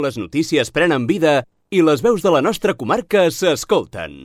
Les notícies prenen vida i les veus de la nostra comarca s'escolten.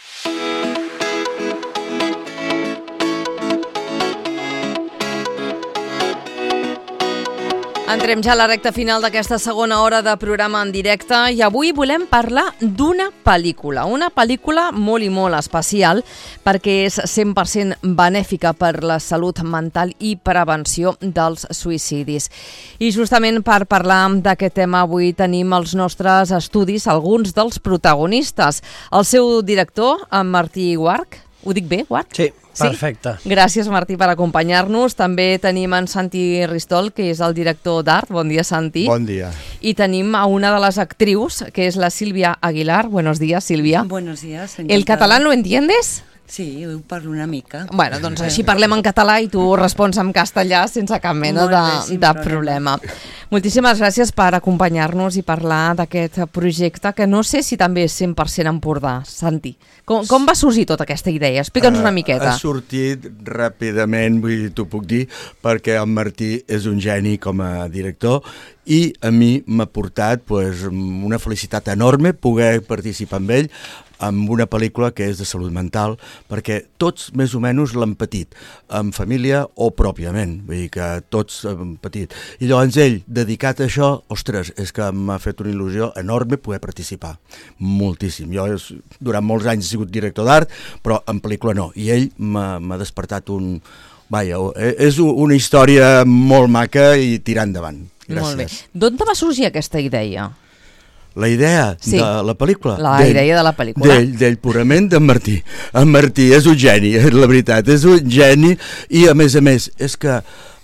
Entrem ja a la recta final d'aquesta segona hora de programa en directe i avui volem parlar d'una pel·lícula. Una pel·lícula molt i molt especial perquè és 100% benèfica per la salut mental i prevenció dels suïcidis. I justament per parlar d'aquest tema avui tenim els nostres estudis, alguns dels protagonistes. El seu director, en Martí Guarch. Ho dic bé, Guarch? Sí. Perfecte. Gràcies, Martí, per acompanyar-nos. També tenim en Santi Ristol, que és el director d'art. Bon dia, Santi. Bon dia. I tenim a una de les actrius, que és la Sílvia Aguilar. Buenos días, Sílvia. Buenos días, encantada. ¿El catalán lo entiendes? Sí, ho parlo una mica. Bueno, doncs així parlem en català i tu respons en castellà sense cap mena de problema. Moltíssimes gràcies per acompanyar-nos i parlar d'aquest projecte que no sé si també és 100% Empordà. Santi, com va sorgir tota aquesta idea? Explica'ns una miqueta. Ha sortit ràpidament, t'ho puc dir, perquè el Martí és un geni com a director i a mi m'ha portat una felicitat enorme poder participar amb ell en una pel·lícula que és de salut mental, perquè tots més o menys l'han patit, en família o pròpiament, vull dir que tots han patit. I llavors ell, dedicat a això, ostres, és que m'ha fet una il·lusió enorme poder participar, moltíssim. Jo durant molts anys he sigut director d'art, però en pel·lícula no, i ell m'ha despertat és una història molt maca i tirar endavant. Gràcies. Molt bé. D'on va sorgir aquesta idea? La idea de la pel·lícula? La idea de la pel·lícula. D'ell purament, d'en Martí. En Martí és un geni, la veritat, és un geni i a més, és que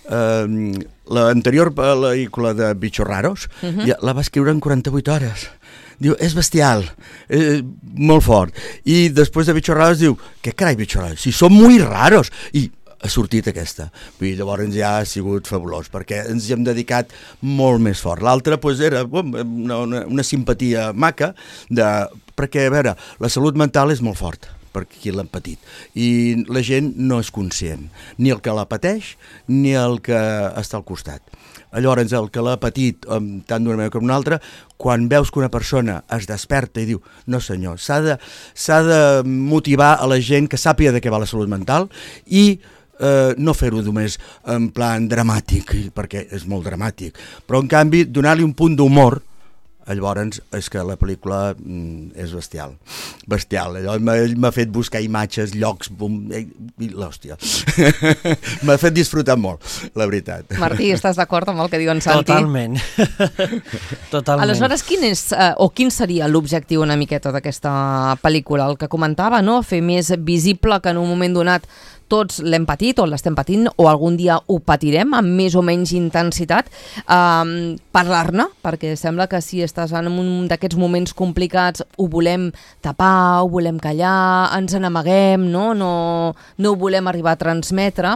l'anterior pel·lícula de Bichos Raros la va escriure en 48 hores. Diu, és bestial, molt fort. I després de Bichos Raros diu, què carai Bichos Raros? Si són muy raros. I ha sortit aquesta. I llavors ja ha sigut fabulós, perquè ens hi hem dedicat molt més fort. L'altre era una simpatia maca, perquè, a veure, la salut mental és molt forta per qui l'han patit, i la gent no és conscient, ni el que la pateix, ni el que està al costat. Llavors, el que l'ha patit tant d'una manera com una altra, quan veus que una persona es desperta i diu, no senyor, s'ha de motivar a la gent que sàpiga de què va la salut mental i no fer-ho només en plan dramàtic, perquè és molt dramàtic, però en canvi donar-li un punt d'humor. Llavors és que la pel·lícula és bestial. Llavors ell m'ha fet buscar imatges, llocs, l'hòstia. M'ha fet disfrutar molt, la veritat. Martí, estàs d'acord amb el que diu en Santi? Totalment. Aleshores, quin seria l'objectiu una miqueta d'aquesta pel·lícula? El que comentava, no? Fer més visible que en un moment donat tots l'hem patit o l'estem patint o algun dia ho patirem amb més o menys intensitat, parlar-ne, perquè sembla que si estàs en un d'aquests moments complicats ho volem tapar, ho volem callar, ens n'amaguem, no ho volem arribar a transmetre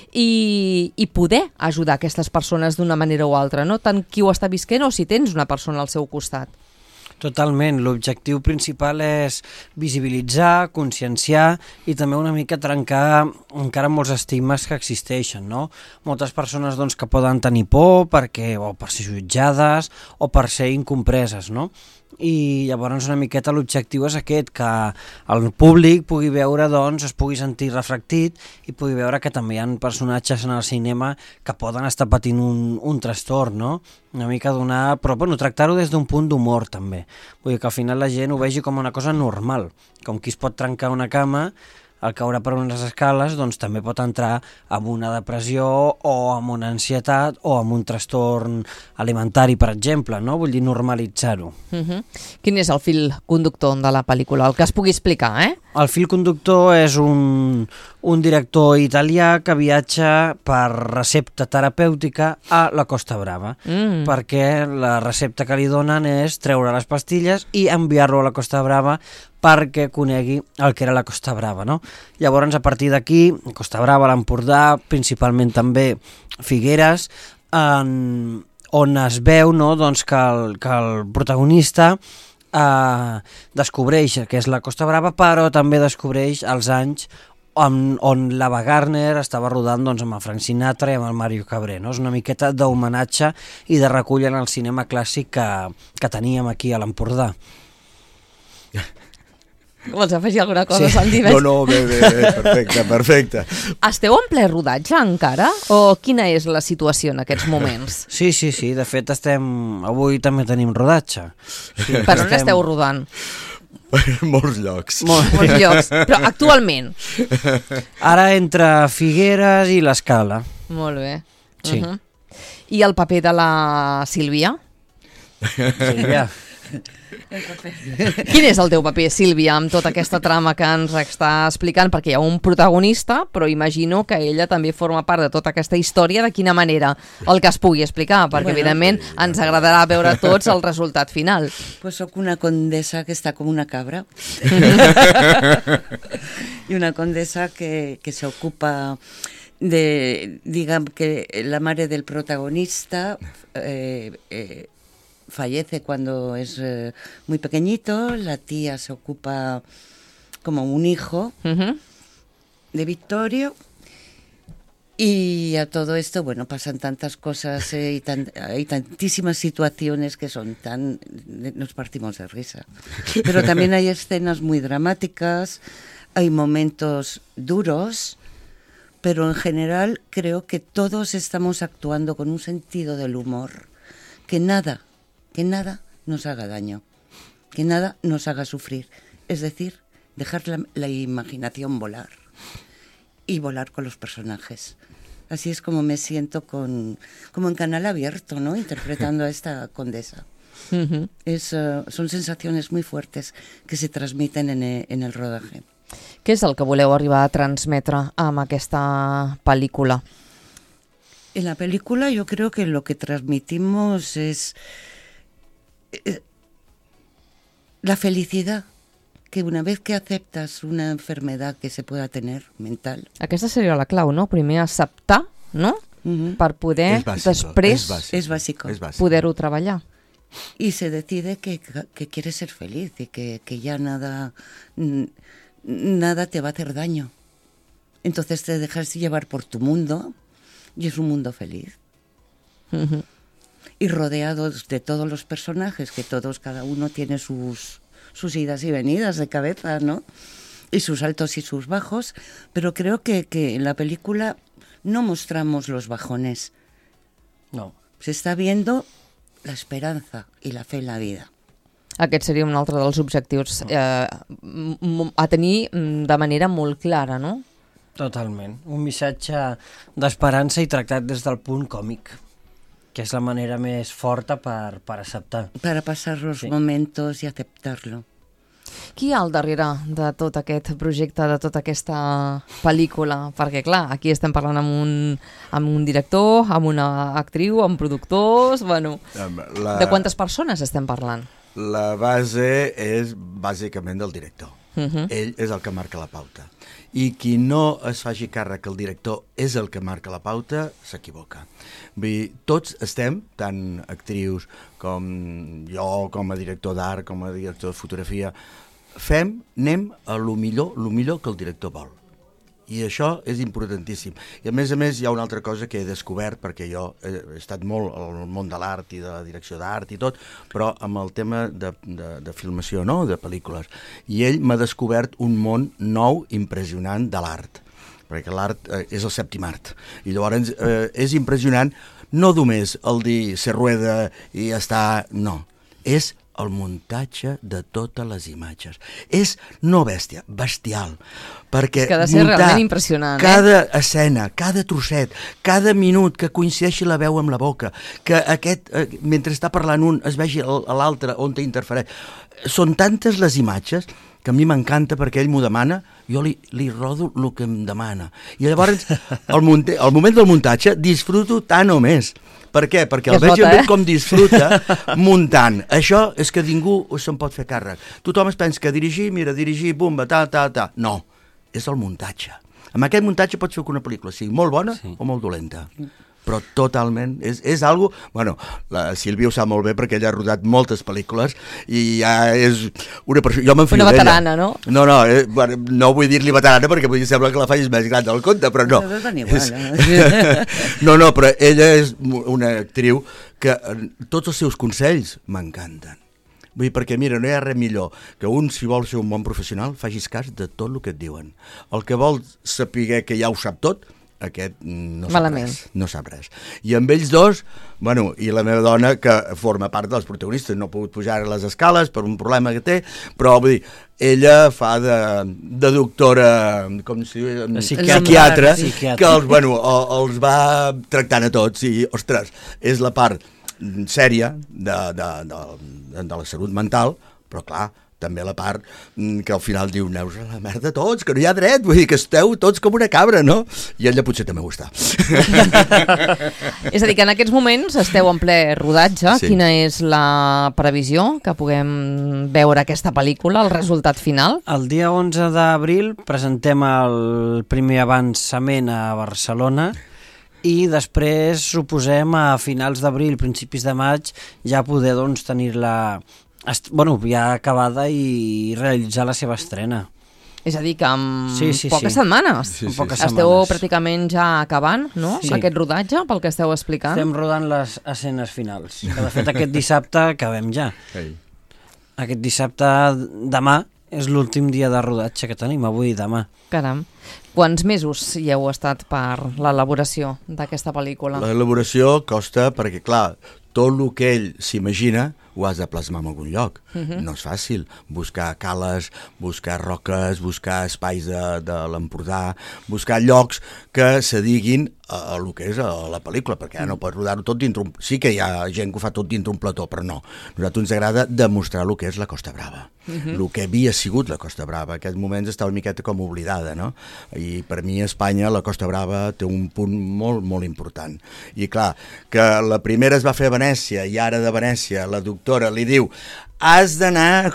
i poder ajudar aquestes persones d'una manera o altra, no? Tant qui ho està visquent o si tens una persona al seu costat. Totalment, l'objectiu principal és visibilitzar, conscienciar i també una mica trencar encara molts estigmes que existeixen, no? Moltes persones que poden tenir por o per ser jutjades o per ser incompreses, no? I llavors una miqueta l'objectiu és aquest, que el públic pugui veure, es pugui sentir reflectit i pugui veure que també hi ha personatges en el cinema que poden estar patint un trastorn, no? Una mica però tractar-ho des d'un punt d'humor també. Vull dir que al final la gent ho vegi com una cosa normal, com qui es pot trencar una cama, al caure per unes escales, també pot entrar amb una depressió o amb una ansietat o amb un trastorn alimentari, per exemple, no? Vull dir, normalitzar-ho. Quin és el fil conductor de la pel·lícula? El que es pugui explicar, El fil conductor és un director italià que viatja per recepta terapèutica a la Costa Brava, perquè la recepta que li donen és treure les pastilles i enviar-lo a la Costa Brava perquè conegui el que era la Costa Brava, no? Llavors, a partir d'aquí, Costa Brava, l'Empordà, principalment també Figueres, on es veu que el protagonista descobreix que és la Costa Brava, però també descobreix els anys on l'Ava Gardner estava rodant doncs, amb el Frank Sinatra i amb el Mario Cabré. No? És una miqueta d'homenatge i de recull en el cinema clàssic que teníem aquí a l'Empordà. Vols afegir alguna cosa, Sí. Santi? No, bé, perfecte. Esteu en ple rodatge encara? O quina és la situació en aquests moments? Sí, de fet avui també tenim rodatge. Sí, Per on esteu rodant? Molts llocs. Molts llocs. Però actualment? Ara entre Figueres i l'Escala. Molt bé. Sí. I el paper de la Sílvia? Sílvia. Quin és el teu paper, Sílvia, amb tota aquesta trama que ens està explicant? Perquè hi ha un protagonista, però imagino que ella també forma part de tota aquesta història. De quina manera? El que es pugui explicar, perquè evidentment ens agradarà veure tots el resultat final. Pues soc una condesa que está como una cabra. Y una condesa que se ocupa de, digamos que la madre del protagonista fallece cuando es muy pequeñito, la tía se ocupa como un hijo de Victorio, y a todo esto, bueno, pasan tantas cosas y hay tantísimas situaciones que son nos partimos de risa. Pero también hay escenas muy dramáticas, hay momentos duros, pero en general creo que todos estamos actuando con un sentido del humor, que nada nos haga daño, que nada nos haga sufrir. Es decir, dejar la imaginación volar y volar con los personajes. Así es como me siento como en canal abierto, ¿no? Interpretando a esta condesa. Son sensaciones muy fuertes que se transmiten en el rodaje. Què és el que voleu arribar a transmetre amb aquesta pel·lícula? En la película yo creo que lo que transmitimos es la felicidad, que una vez que aceptas una enfermedad que se pueda tener mental. Aquesta seria la clau, no? Primer acceptar, no? Per poder després Es básico. poder-ho treballar. Y se decide que quieres ser feliz y que ya nada te va a hacer daño. Entonces te dejas llevar por tu mundo y es un mundo feliz. Y rodeados de todos los personajes, que cada uno tiene sus idas y venidas de cabeza, ¿no? Y sus altos y sus bajos, pero creo que en la película no mostramos los bajones. No. Se está viendo la esperanza y la fe en la vida. Aquest seria un altre dels objectius a tenir de manera molt clara, no? Totalment. Un missatge d'esperança i tractat des del punt còmic, que és la manera més forta per acceptar. Para pasar los momentos y aceptarlo. Qui hi ha al darrere de tot aquest projecte, de tota aquesta pel·lícula? Perquè, clar, aquí estem parlant amb un director, amb una actriu, amb productors... Bueno, de quantes persones estem parlant? La base és bàsicament del director. Ell és el que marca la pauta. I qui no es faci càrrec que el director és el que marca la pauta, s'equivoca. Vull dir, tots estem, tant actrius com jo, com a director d'art, com a director de fotografia, anem a lo millor que el director vol. I això és importantíssim. I a més hi ha una altra cosa que he descobert, perquè jo he estat molt al món de l'art i de la direcció d'art i tot, però amb el tema de filmació, no?, de pel·lícules. I ell m'ha descobert un món nou, impressionant, de l'art, perquè l'art és el sèptim art. I llavors és impressionant no només el dir se rueda i ja està, no, és el muntatge de totes les imatges. És no bèstia, bestial. Perquè que ha de ser realment impressionant. Cada escena, cada trosset, cada minut que coincideixi la veu amb la boca, que mentre està parlant un es vegi l'altre on t'interfereix. Són tantes les imatges que a mi m'encanta perquè ell m'ho demana, jo li rodo el que em demana. I llavors, al moment del muntatge, disfruto tant o més. Per què? Perquè el veig com disfruta muntant. Això és que ningú se'n pot fer càrrec. Tothom es pensa que dirigir, bumba, ta. No, és el muntatge. Amb aquest muntatge pots fer que una pel·lícula sigui molt bona o molt dolenta. però totalment, és algo... Bueno, la Sílvia ho sap molt bé perquè ella ha rodat moltes pel·lícules i ja és una persona... Jo m'enfio una d'ella. veterana, no? No, bueno, no vull dir-li veterana perquè vull dir, sembla que la facis més gran del compte, però no. No, però ella és una actriu que tots els seus consells m'encanten. Vull dir, perquè mira, no hi ha res millor que un, si vol ser un bon professional, facis cas de tot el que et diuen. El que vol saber que ja ho sap tot, aquest no sap res, no sap res. I amb ells dos, bueno, i la meva dona, que forma part dels protagonistes, no ha pogut pujar a les escales per un problema que té, però vull dir, ella fa de doctora, com si diu, psiquiatra, que els va tractant a tots i, ostres, és la part sèria de la salut mental, però clar, també la part que al final diu, neus a la merda tots, que no hi ha dret, vull dir que esteu tots com una cabra, no? I ella potser també ho està. És a dir, que en aquests moments esteu en ple rodatge. Sí. Quina és la previsió que puguem veure aquesta pel·lícula, el resultat final? El dia 11 d'abril presentem el primer avançament a Barcelona i després suposem a finals d'abril, principis de maig, ja poder doncs, tenir-la ja acabada i realitzar la seva estrena. És a dir, que en poques setmanes. Esteu pràcticament ja acabant, no? Sí. Aquest rodatge, pel que esteu explicant. Estem rodant les escenes finals. Que de fet aquest dissabte acabem ja. Aquest dissabte, demà, és l'últim dia de rodatge que tenim, avui i demà. Caram. Quants mesos hi heu estat per l'elaboració d'aquesta pel·lícula? L'elaboració costa perquè, clar, tot el que ell s'imagina ho has de plasmar en algun lloc. No és fàcil buscar cales, buscar roques, buscar espais de l'Empordà, buscar llocs que se diguin a el que és la pel·lícula, perquè ja no pots rodar-ho tot dintre Sí que hi ha gent que ho fa tot dintre un plató, però no. A nosaltres ens agrada demostrar el que és la Costa Brava, el que havia sigut la Costa Brava. Aquests moments està una miqueta com oblidada, no? I per mi a Espanya la Costa Brava té un punt molt, molt important. I clar, que la primera es va fer a Venècia i ara de Venècia la doctora li diu has d'anar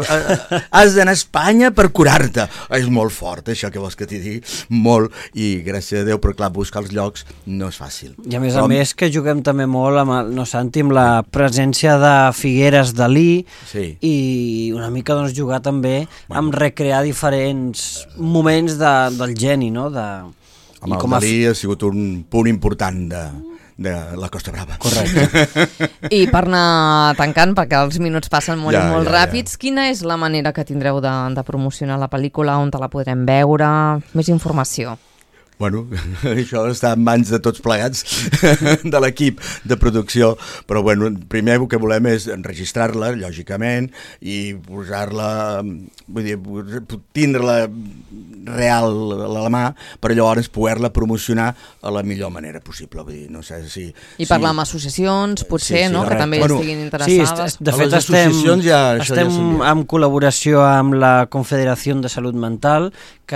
a Espanya per curar-te. És molt fort, això que vols que t'hi digui, molt, i gràcies a Déu, però clar, buscar els llocs no és fàcil. I a més que juguem també molt amb la presència de Figueres Dalí i una mica jugar també amb recrear diferents moments del geni, no? Amb el Dalí ha sigut un punt important de la Costa Brava. Correcte. I per anar tancant, perquè els minuts passen molt ràpids, quina és la manera que tindreu de promocionar la pel·lícula, on te la podrem veure, més informació? Bueno, això està en mans de tots plegats, de l'equip de producció, però bueno, primer el que volem és enregistrar-la, lògicament, i posar-la, vull dir, tindre-la real a la mà, per llavors poder-la promocionar a la millor manera possible. Vull dir, no sé si... I parlar amb associacions, potser, no?, que també estiguin interessades. Sí, de fet estem en col·laboració amb la Confederació de Salut Mental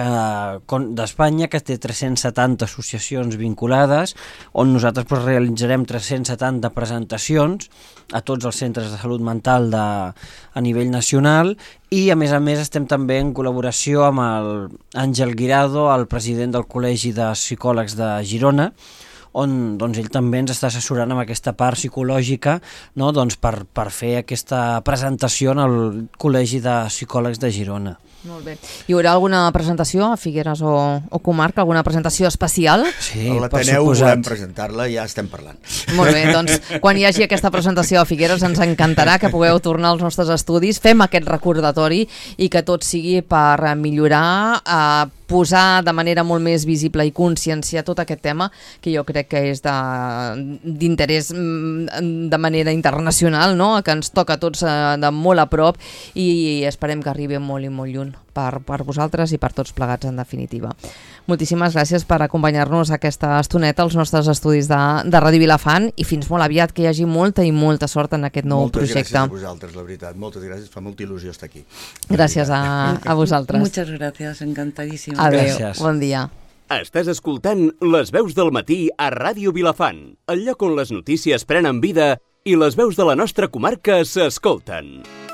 d'Espanya, que té 370 associacions vinculades, on nosaltres realitzarem 370 presentacions a tots els centres de salut mental a nivell nacional, i a més estem també en col·laboració amb l'Àngel Guirado, el president del Col·legi de Psicòlegs de Girona, on ell també ens està assessorant amb aquesta part psicològica, no? Per fer aquesta presentació en el Col·legi de Psicòlegs de Girona. Molt bé. Hi haurà alguna presentació a Figueres o comarca, alguna presentació especial? Sí, a l'Ateneu volem presentar-la i ja estem parlant. Molt bé, doncs quan hi hagi aquesta presentació a Figueres ens encantarà que pugueu tornar als nostres estudis, fem aquest recordatori i que tot sigui per millorar, posar de manera molt més visible i conscienciar tot aquest tema, que jo crec que és d'interès de manera internacional, no? Que ens toca a tots de molt a prop, i esperem que arribi molt i molt lluny per vosaltres i per tots plegats, en definitiva. Moltíssimes gràcies per acompanyar-nos aquesta estoneta als nostres estudis de Ràdio Vilafant, i fins molt aviat, que hi hagi molta i molta sort en aquest nou projecte. Moltes gràcies a vosaltres, la veritat. Moltes gràcies, fa molta il·lusió estar aquí. Gràcies a vosaltres. Muchas gracias, encantadísima. Adéu, bon dia. Estàs escoltant Les veus del matí a Ràdio Vilafant, el lloc on les notícies prenen vida i les veus de la nostra comarca s'escolten.